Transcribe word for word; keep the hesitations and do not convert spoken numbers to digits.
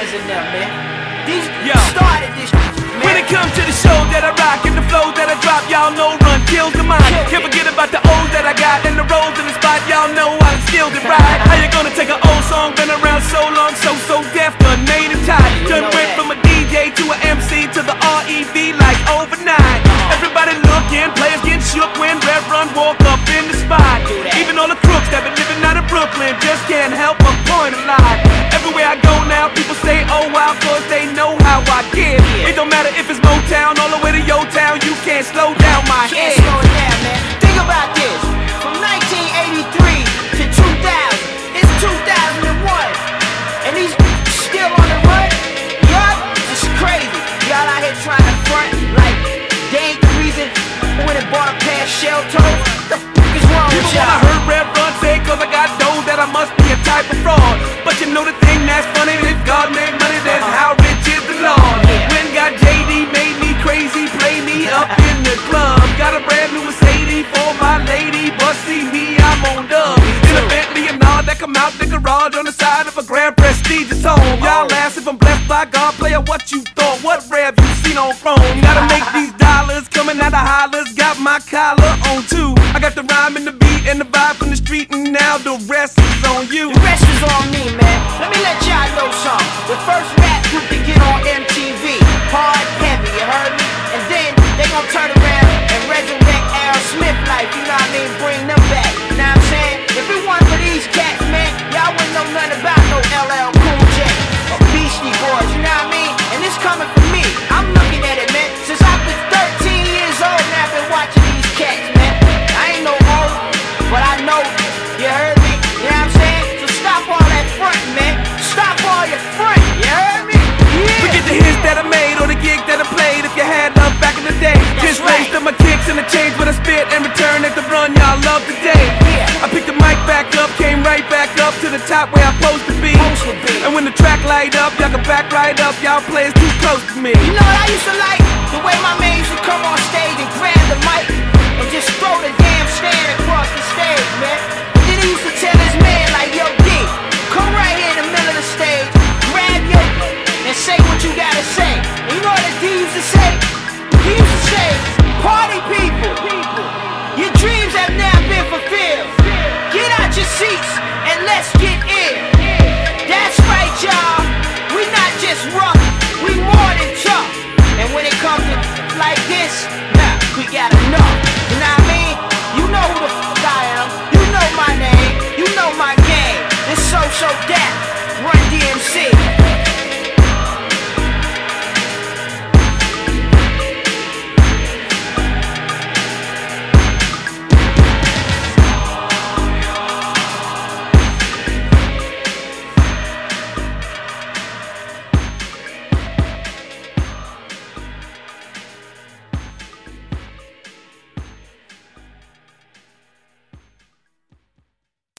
Kings in them, man. These Yo. started this man. When it comes to the show that I rock and the flow that I drop, y'all know run kills the mind. Can't forget about the O's that I got and the rolls in the spot. Y'all know I done skilled it right. How you gonna take an old song, been around so long, so so deaf, done made it tight. Done went from a D J to an M C to the R E V like overnight. Everybody looking, players getting shook when Red Run walk up in the spot. Even all the crooks that been living out in Brooklyn just can't help but point a lie. Everywhere I go now, people say, oh wow, cause they know how I get. It don't matter if it's Motown, all the way to your town, you can't slow down my Can't head. slow it down, man. Think about this. From nineteen eighty-three to two thousand, it's two thousand one, and he's still on the run. Yup, it's crazy. Y'all out here trying to front like they ain't the reason who went and bought a pair of shell toes. The fuck is wrong with People wanna y'all? hurt Red Run, say cause I got dough that I must be a type of fraud. But you know the thing that's funny, if God made money, then how rich is the Lord? When got J D made me crazy, play me up in the club. Got a brand new Mercedes for my lady, but see me, I'm on dub. In a Bentley and all that come out the garage on the side of a grand prestigious home. Y'all ask if I'm blessed by God, player, what you thought? What rev you seen on chrome? Gotta make these dollars coming out of hollers, got my collar on too. I got the rhyme and the beat and the vibe from the street, and now the rest is on you. The rest is on me, man. Let me let y'all know something. The first rap group to get on M T V, hard, heavy, you heard me? And then they gon' turn around and resurrect Al Smith life, you know what I mean? Bring them back, you know what I'm saying? If it wasn't for these cats, man, y'all wouldn't know nothing about no L L Cool J or Beastie Boys, you know what I mean? And it's coming from me. I'm looking at it, man. Since I was thirteen years old, now I've been watching these cats, man. I ain't no old, but I know, you heard me? You know what I'm saying? So stop all that front, man. Stop all your front, you heard me? Yeah. Forget the hits that I made or the gig that I played. If you had love back in the day, That's just right. raised up my kicks and the change when I spit and return at the run. Y'all love today. Yeah. I picked the mic back up, came right back up to the top where I'm supposed to be. Supposed to be. And when the track light up, y'all can back right up. Y'all players too close to me. You know what I used to like? The way my man used to come on stage and grab the mic and just throw the damn stand across the stage, man. And then he used to tell his man like, yo, D, come right here in the middle of the stage, grab your and say what you gotta say.